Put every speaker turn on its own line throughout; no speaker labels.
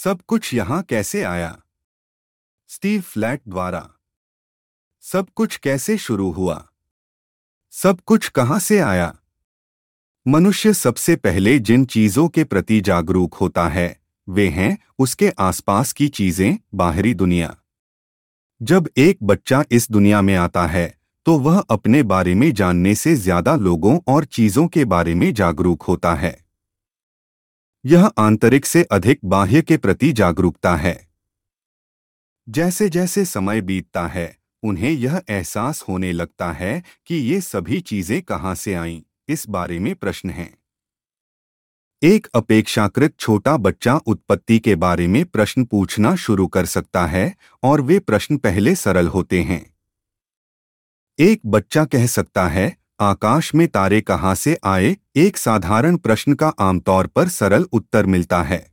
सब कुछ यहाँ कैसे आया? स्टीव फ्लैट द्वारा। सब कुछ कैसे शुरू हुआ? सब कुछ कहाँ से आया? मनुष्य सबसे पहले जिन चीजों के प्रति जागरूक होता है वे हैं उसके आसपास की चीजें, बाहरी दुनिया। जब एक बच्चा इस दुनिया में आता है तो वह अपने बारे में जानने से ज्यादा लोगों और चीजों के बारे में जागरूक होता है। यह आंतरिक से अधिक बाह्य के प्रति जागरूकता है। जैसे जैसे समय बीतता है उन्हें यह एहसास होने लगता है कि ये सभी चीजें कहाँ से आईं, इस बारे में प्रश्न हैं। एक अपेक्षाकृत छोटा बच्चा उत्पत्ति के बारे में प्रश्न पूछना शुरू कर सकता है और वे प्रश्न पहले सरल होते हैं। एक बच्चा कह सकता है, आकाश में तारे कहाँ से आए? एक साधारण प्रश्न का आमतौर पर सरल उत्तर मिलता है।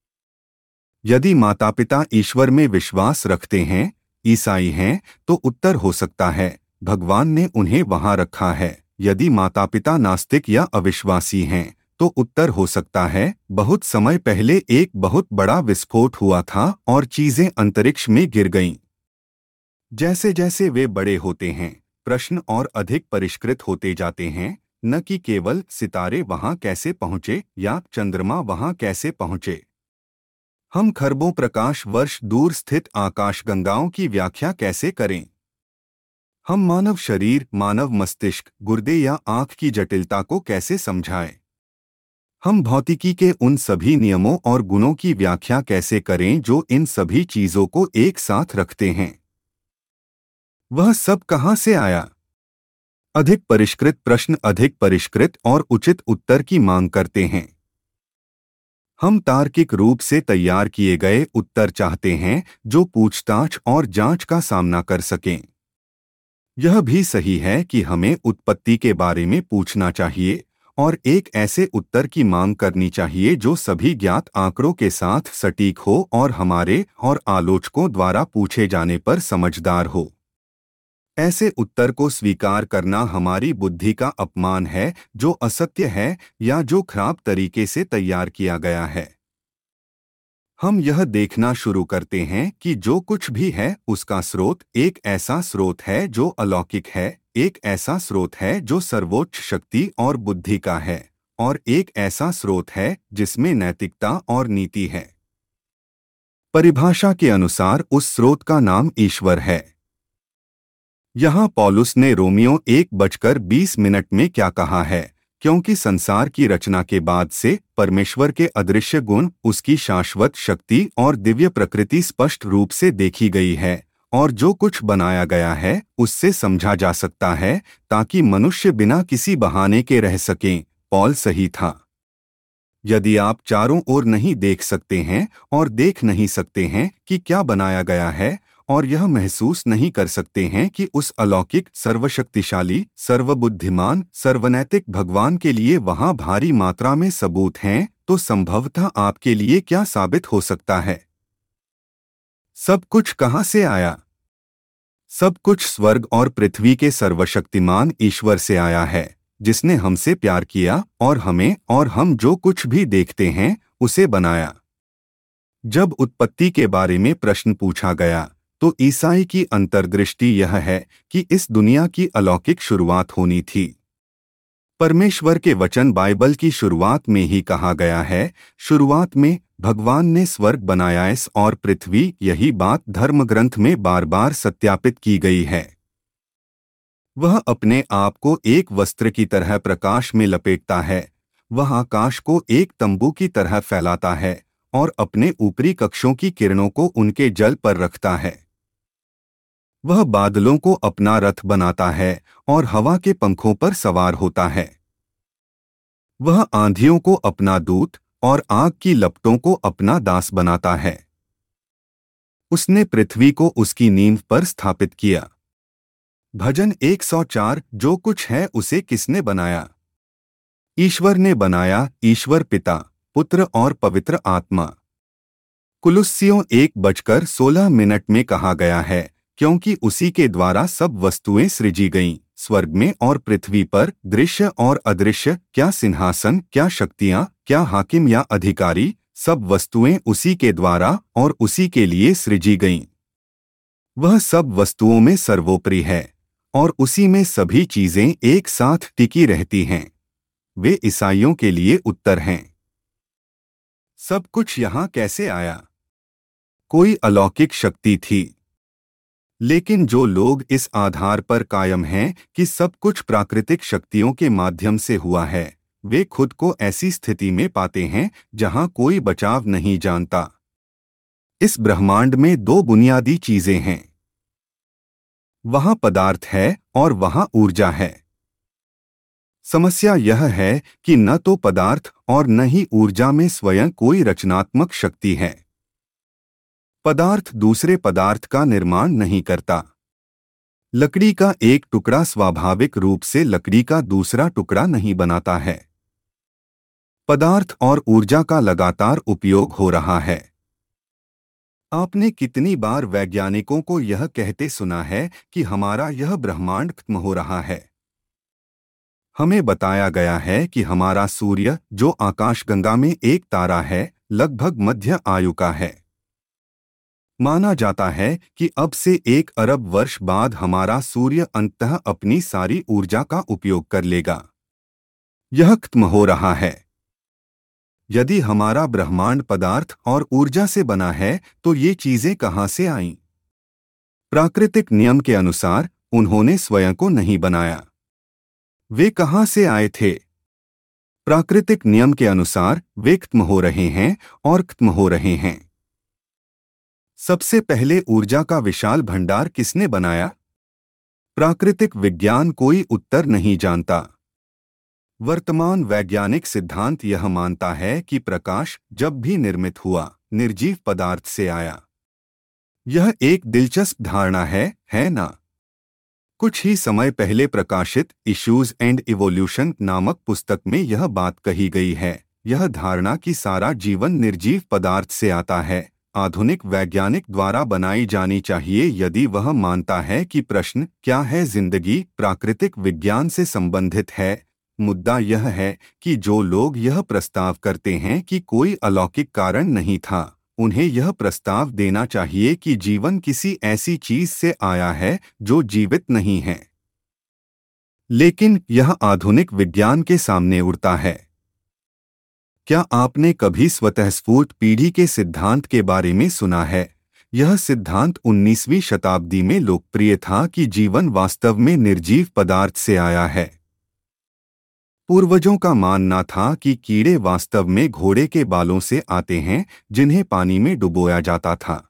यदि माता-पिता ईश्वर में विश्वास रखते हैं, ईसाई हैं, तो उत्तर हो सकता है, भगवान ने उन्हें वहां रखा है। यदि माता-पिता नास्तिक या अविश्वासी हैं, तो उत्तर हो सकता है, बहुत समय पहले एक बहुत बड़ा विस्फोट हुआ था और चीजें अंतरिक्ष में गिर गईं। जैसे जैसे वे बड़े होते हैं, प्रश्न और अधिक परिष्कृत होते जाते हैं, न कि केवल सितारे वहां कैसे पहुंचे या चंद्रमा वहां कैसे पहुंचे। हम खरबों प्रकाश वर्ष दूर स्थित आकाशगंगाओं की व्याख्या कैसे करें? हम मानव शरीर, मानव मस्तिष्क, गुर्दे या आंख की जटिलता को कैसे समझाएं? हम भौतिकी के उन सभी नियमों और गुणों की व्याख्या कैसे करें जो इन सभी चीजों को एक साथ रखते हैं? वह सब कहाँ से आया? अधिक परिष्कृत प्रश्न अधिक परिष्कृत और उचित उत्तर की मांग करते हैं। हम तार्किक रूप से तैयार किए गए उत्तर चाहते हैं जो पूछताछ और जांच का सामना कर सकें। यह भी सही है कि हमें उत्पत्ति के बारे में पूछना चाहिए और एक ऐसे उत्तर की मांग करनी चाहिए जो सभी ज्ञात आंकड़ों के साथ सटीक हो और हमारे और आलोचकों द्वारा पूछे जाने पर समझदार हो। ऐसे उत्तर को स्वीकार करना हमारी बुद्धि का अपमान है जो असत्य है या जो खराब तरीके से तैयार किया गया है। हम यह देखना शुरू करते हैं कि जो कुछ भी है उसका स्रोत एक ऐसा स्रोत है जो अलौकिक है, एक ऐसा स्रोत है जो सर्वोच्च शक्ति और बुद्धि का है, और एक ऐसा स्रोत है जिसमें नैतिकता और नीति है। परिभाषा के अनुसार उस स्रोत का नाम ईश्वर है। यहाँ पौलुस ने रोमियो 1:20 में क्या कहा है? क्योंकि संसार की रचना के बाद से परमेश्वर के अदृश्य गुण, उसकी शाश्वत शक्ति और दिव्य प्रकृति स्पष्ट रूप से देखी गई है, और जो कुछ बनाया गया है उससे समझा जा सकता है ताकि मनुष्य बिना किसी बहाने के रह सकें। पौल सही था। यदि आप चारों ओर नहीं देख सकते हैं और देख नहीं सकते हैं कि क्या बनाया गया है, और यह महसूस नहीं कर सकते हैं कि उस अलौकिक, सर्वशक्तिशाली, सर्वबुद्धिमान, सर्वनैतिक भगवान के लिए वहां भारी मात्रा में सबूत हैं, तो संभवतः आपके लिए क्या साबित हो सकता है? सब कुछ कहाँ से आया? सब कुछ स्वर्ग और पृथ्वी के सर्वशक्तिमान ईश्वर से आया है, जिसने हमसे प्यार किया और हमें और हम जो कुछ भी देखते हैं उसे बनाया। जब उत्पत्ति के बारे में प्रश्न पूछा गया तो ईसाई की अंतर्दृष्टि यह है कि इस दुनिया की अलौकिक शुरुआत होनी थी। परमेश्वर के वचन बाइबल की शुरुआत में ही कहा गया है, शुरुआत में भगवान ने स्वर्ग बनाया और पृथ्वी। यही बात धर्म ग्रंथ में बार बार सत्यापित की गई है। वह अपने आप को एक वस्त्र की तरह प्रकाश में लपेटता है, वह आकाश को एक तंबू की तरह फैलाता है और अपने ऊपरी कक्षों की किरणों को उनके जल पर रखता है। वह बादलों को अपना रथ बनाता है और हवा के पंखों पर सवार होता है। वह आंधियों को अपना दूत और आग की लपटों को अपना दास बनाता है। उसने पृथ्वी को उसकी नींव पर स्थापित किया। भजन 104। जो कुछ है उसे किसने बनाया? ईश्वर ने बनाया, ईश्वर पिता, पुत्र और पवित्र आत्मा। कुलुस्सियों 1:16 में कहा गया है, क्योंकि उसी के द्वारा सब वस्तुएं सृजी गईं, स्वर्ग में और पृथ्वी पर, दृश्य और अदृश्य, क्या सिंहासन, क्या शक्तियां, क्या हाकिम या अधिकारी, सब वस्तुएं उसी के द्वारा और उसी के लिए सृजी गईं। वह सब वस्तुओं में सर्वोपरि है और उसी में सभी चीजें एक साथ टिकी रहती हैं। वे ईसाइयों के लिए उत्तर हैं। सब कुछ यहाँ कैसे आया? कोई अलौकिक शक्ति थी। लेकिन जो लोग इस आधार पर कायम हैं कि सब कुछ प्राकृतिक शक्तियों के माध्यम से हुआ है, वे खुद को ऐसी स्थिति में पाते हैं जहां कोई बचाव नहीं जानता। इस ब्रह्मांड में दो बुनियादी चीजें हैं। वहां पदार्थ है और वहां ऊर्जा है। समस्या यह है कि न तो पदार्थ और न ही ऊर्जा में स्वयं कोई रचनात्मक शक्ति है। पदार्थ दूसरे पदार्थ का निर्माण नहीं करता। लकड़ी का एक टुकड़ा स्वाभाविक रूप से लकड़ी का दूसरा टुकड़ा नहीं बनाता है। पदार्थ और ऊर्जा का लगातार उपयोग हो रहा है। आपने कितनी बार वैज्ञानिकों को यह कहते सुना है कि हमारा यह ब्रह्मांड खत्म हो रहा है? हमें बताया गया है कि हमारा सूर्य, जो आकाशगंगा में एक तारा है, लगभग मध्य आयु का है। माना जाता है कि अब से 1 अरब वर्ष बाद हमारा सूर्य अंततः अपनी सारी ऊर्जा का उपयोग कर लेगा। यह खत्म हो रहा है। यदि हमारा ब्रह्मांड पदार्थ और ऊर्जा से बना है, तो ये चीजें कहां से आईं? प्राकृतिक नियम के अनुसार उन्होंने स्वयं को नहीं बनाया। वे कहां से आए थे? प्राकृतिक नियम के अनुसार वे खत्म हो रहे हैं और खत्म हो रहे हैं। सबसे पहले ऊर्जा का विशाल भंडार किसने बनाया? प्राकृतिक विज्ञान कोई उत्तर नहीं जानता। वर्तमान वैज्ञानिक सिद्धांत यह मानता है कि प्रकाश जब भी निर्मित हुआ, निर्जीव पदार्थ से आया। यह एक दिलचस्प धारणा है ना? कुछ ही समय पहले प्रकाशित इश्यूज एंड इवोल्यूशन नामक पुस्तक में यह बात कही गई है। यह धारणा कि सारा जीवन निर्जीव पदार्थ से आता है, आधुनिक वैज्ञानिक द्वारा बनाई जानी चाहिए यदि वह मानता है कि प्रश्न क्या है जिंदगी प्राकृतिक विज्ञान से संबंधित है। मुद्दा यह है कि जो लोग यह प्रस्ताव करते हैं कि कोई अलौकिक कारण नहीं था, उन्हें यह प्रस्ताव देना चाहिए कि जीवन किसी ऐसी चीज से आया है जो जीवित नहीं है। लेकिन यह आधुनिक विज्ञान के सामने उड़ता है। क्या आपने कभी स्वतःस्फूर्त पीढ़ी के सिद्धांत के बारे में सुना है? यह सिद्धांत 19वीं शताब्दी में लोकप्रिय था कि जीवन वास्तव में निर्जीव पदार्थ से आया है। पूर्वजों का मानना था कि कीड़े वास्तव में घोड़े के बालों से आते हैं जिन्हें पानी में डुबोया जाता था।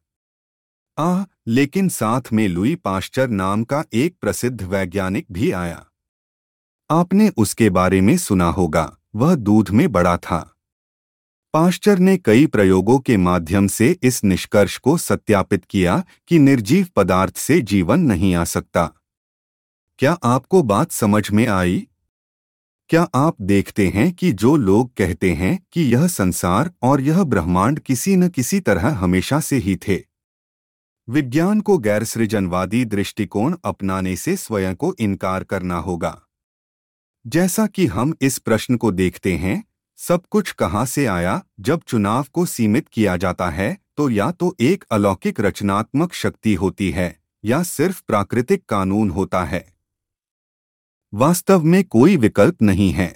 लेकिन साथ में लुई पाश्चर नाम का एक प्रसिद्ध वैज्ञानिक भी आया। आपने उसके बारे में सुना होगा। वह दूध में बड़ा था। पाश्चर ने कई प्रयोगों के माध्यम से इस निष्कर्ष को सत्यापित किया कि निर्जीव पदार्थ से जीवन नहीं आ सकता। क्या आपको बात समझ में आई? क्या आप देखते हैं कि जो लोग कहते हैं कि यह संसार और यह ब्रह्मांड किसी न किसी तरह हमेशा से ही थे, विज्ञान को गैरसृजनवादी दृष्टिकोण अपनाने से स्वयं को इनकार करना होगा। जैसा कि हम इस प्रश्न को देखते हैं, सब कुछ कहां से आया? जब चुनाव को सीमित किया जाता है तो या तो एक अलौकिक रचनात्मक शक्ति होती है या सिर्फ प्राकृतिक कानून होता है। वास्तव में कोई विकल्प नहीं है।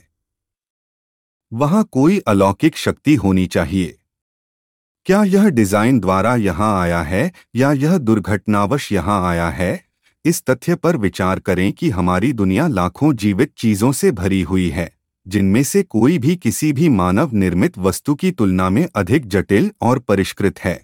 वहां कोई अलौकिक शक्ति होनी चाहिए। क्या यह डिजाइन द्वारा यहां आया है या यह दुर्घटनावश यहां आया है? इस तथ्य पर विचार करें कि हमारी दुनिया लाखों जीवित चीजों से भरी हुई है, जिनमें से कोई भी किसी भी मानव निर्मित वस्तु की तुलना में अधिक जटिल और परिष्कृत है।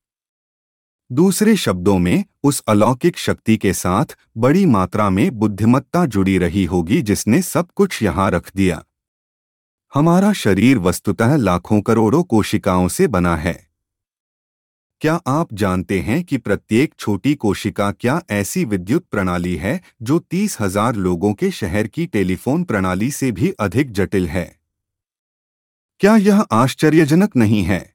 दूसरे शब्दों में, उस अलौकिक शक्ति के साथ बड़ी मात्रा में बुद्धिमत्ता जुड़ी रही होगी जिसने सब कुछ यहाँ रख दिया। हमारा शरीर वस्तुतः लाखों करोड़ों कोशिकाओं से बना है। क्या आप जानते हैं कि प्रत्येक छोटी कोशिका क्या ऐसी विद्युत प्रणाली है जो 30,000 लोगों के शहर की टेलीफोन प्रणाली से भी अधिक जटिल है? क्या यह आश्चर्यजनक नहीं है?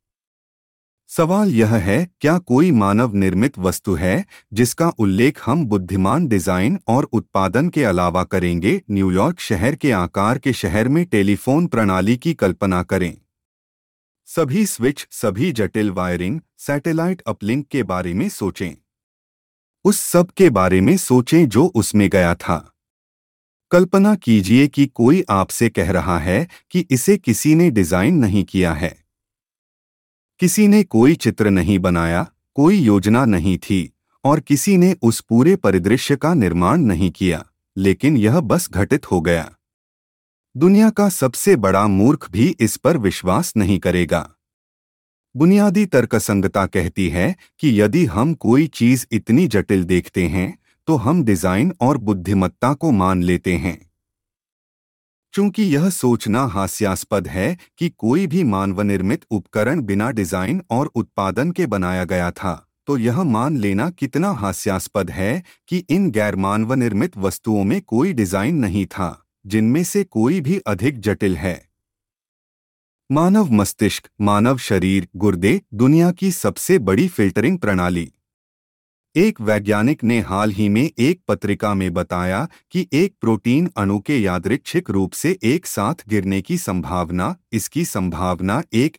सवाल यह है, क्या कोई मानव निर्मित वस्तु है जिसका उल्लेख हम बुद्धिमान डिजाइन और उत्पादन के अलावा करेंगे? न्यूयॉर्क शहर के आकार के शहर में टेलीफोन प्रणाली की कल्पना करें। सभी स्विच, सभी जटिल वायरिंग, सैटेलाइट अपलिंक के बारे में सोचें। उस सब के बारे में सोचें जो उसमें गया था। कल्पना कीजिए कि कोई आपसे कह रहा है कि इसे किसी ने डिजाइन नहीं किया है। किसी ने कोई चित्र नहीं बनाया, कोई योजना नहीं थी और किसी ने उस पूरे परिदृश्य का निर्माण नहीं किया, लेकिन यह बस घटित हो गया। दुनिया का सबसे बड़ा मूर्ख भी इस पर विश्वास नहीं करेगा। बुनियादी तर्कसंगता कहती है कि यदि हम कोई चीज इतनी जटिल देखते हैं तो हम डिजाइन और बुद्धिमत्ता को मान लेते हैं। चूंकि यह सोचना हास्यास्पद है कि कोई भी मानवनिर्मित उपकरण बिना डिजाइन और उत्पादन के बनाया गया था, तो यह मान लेना कितना हास्यास्पद है कि इन गैर मानवनिर्मित वस्तुओं में कोई डिजाइन नहीं था, जिनमें से कोई भी अधिक जटिल है। मानव मस्तिष्क, मानव शरीर, गुर्दे, दुनिया की सबसे बड़ी फिल्टरिंग प्रणाली। एक वैज्ञानिक ने हाल ही में एक पत्रिका में बताया कि एक प्रोटीन अणु के यादृच्छिक रूप से एक साथ गिरने की संभावना, इसकी संभावना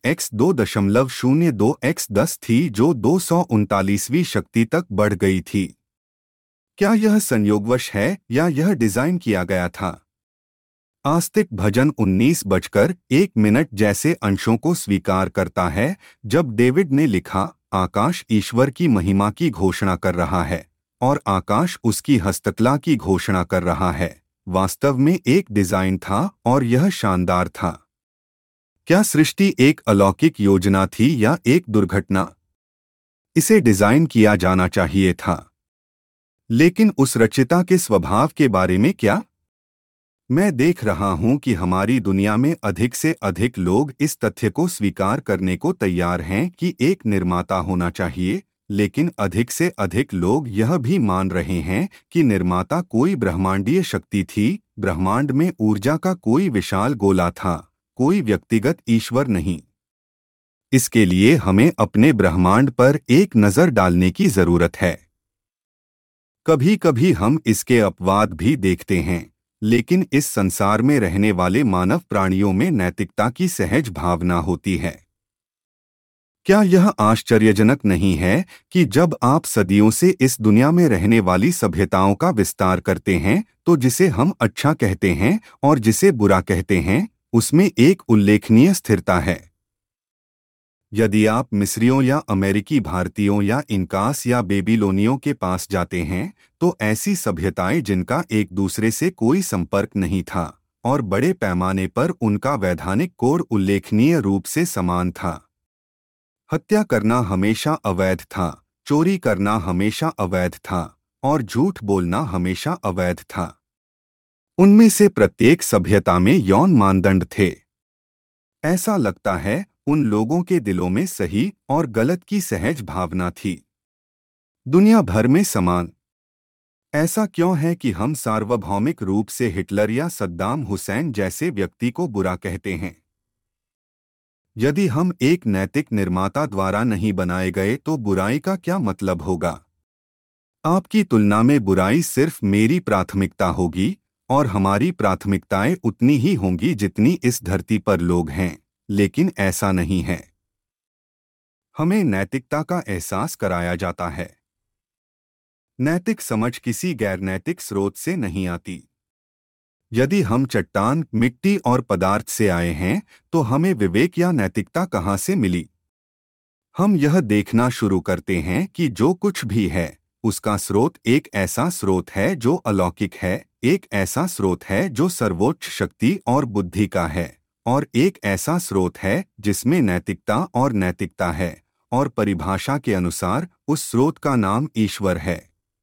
1x2.02x10 थी, जो 239वीं शक्ति तक बढ़ गई थी। क्या यह संयोगवश है या यह डिजाइन किया गया था? आस्तिक भजन 19:01 जैसे अंशों को स्वीकार करता है, जब डेविड ने लिखा, आकाश ईश्वर की महिमा की घोषणा कर रहा है और आकाश उसकी हस्तकला की घोषणा कर रहा है। वास्तव में एक डिजाइन था और यह शानदार था। क्या सृष्टि एक अलौकिक योजना थी या एक दुर्घटना? इसे डिजाइन किया जाना चाहिए था, लेकिन उस रचयिता के स्वभाव के बारे में क्या? मैं देख रहा हूं कि हमारी दुनिया में अधिक से अधिक लोग इस तथ्य को स्वीकार करने को तैयार हैं कि एक निर्माता होना चाहिए, लेकिन अधिक से अधिक लोग यह भी मान रहे हैं कि निर्माता कोई ब्रह्मांडीय शक्ति थी, ब्रह्मांड में ऊर्जा का कोई विशाल गोला था, कोई व्यक्तिगत ईश्वर नहीं। इसके लिए हमें अपने ब्रह्मांड पर एक नजर डालने की जरूरत है। कभी कभी हम इसके अपवाद भी देखते हैं, लेकिन इस संसार में रहने वाले मानव प्राणियों में नैतिकता की सहज भावना होती है। क्या यह आश्चर्यजनक नहीं है कि जब आप सदियों से इस दुनिया में रहने वाली सभ्यताओं का विस्तार करते हैं, तो जिसे हम अच्छा कहते हैं और जिसे बुरा कहते हैं, उसमें एक उल्लेखनीय स्थिरता है। यदि आप मिस्रियों या अमेरिकी भारतीयों या इनकास या बेबीलोनियों के पास जाते हैं, तो ऐसी सभ्यताएं जिनका एक दूसरे से कोई संपर्क नहीं था और बड़े पैमाने पर उनका वैधानिक कोड उल्लेखनीय रूप से समान था। हत्या करना हमेशा अवैध था, चोरी करना हमेशा अवैध था और झूठ बोलना हमेशा अवैध था। उनमें से प्रत्येक सभ्यता में यौन मानदंड थे। ऐसा लगता है उन लोगों के दिलों में सही और गलत की सहज भावना थी, दुनिया भर में समान। ऐसा क्यों है कि हम सार्वभौमिक रूप से हिटलर या सद्दाम हुसैन जैसे व्यक्ति को बुरा कहते हैं? यदि हम एक नैतिक निर्माता द्वारा नहीं बनाए गए तो बुराई का क्या मतलब होगा? आपकी तुलना में बुराई सिर्फ मेरी प्राथमिकता होगी और हमारी प्राथमिकताएं उतनी ही होंगी जितनी इस धरती पर लोग हैं, लेकिन ऐसा नहीं है। हमें नैतिकता का एहसास कराया जाता है। नैतिक समझ किसी गैर नैतिक स्रोत से नहीं आती। यदि हम चट्टान, मिट्टी और पदार्थ से आए हैं, तो हमें विवेक या नैतिकता कहाँ से मिली? हम यह देखना शुरू करते हैं कि जो कुछ भी है, उसका स्रोत एक ऐसा स्रोत है जो अलौकिक है, एक ऐसा स्रोत है जो सर्वोच्च शक्ति और बुद्धि का है, और एक ऐसा स्रोत है जिसमें नैतिकता और नैतिकता है, और परिभाषा के अनुसार उस स्रोत का नाम ईश्वर है।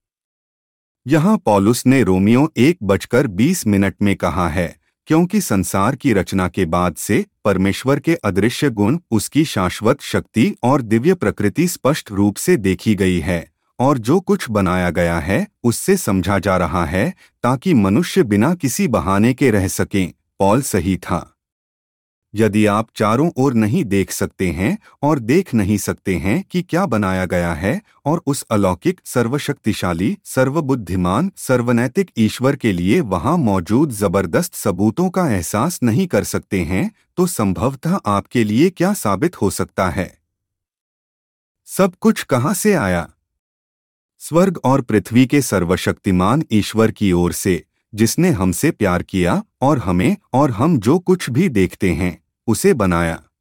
यहाँ पौलुस ने रोमियो 1:20 में कहा है, क्योंकि संसार की रचना के बाद से परमेश्वर के अदृश्य गुण, उसकी शाश्वत शक्ति और दिव्य प्रकृति स्पष्ट रूप से देखी गई है, और जो कुछ बनाया गया है उससे समझा जा रहा है, ताकि मनुष्य बिना किसी बहाने के रह सकें। पौल सही था। यदि आप चारों ओर नहीं देख सकते हैं और देख नहीं सकते हैं कि क्या बनाया गया है और उस अलौकिक, सर्वशक्तिशाली, सर्वबुद्धिमान, सर्वनैतिक ईश्वर के लिए वहां मौजूद जबरदस्त सबूतों का एहसास नहीं कर सकते हैं, तो संभवतः आपके लिए क्या साबित हो सकता है? सब कुछ कहां से आया? स्वर्ग और पृथ्वी के सर्वशक्तिमान ईश्वर की ओर से, जिसने हमसे प्यार किया और हमें और हम जो कुछ भी देखते हैं उसे बनाया।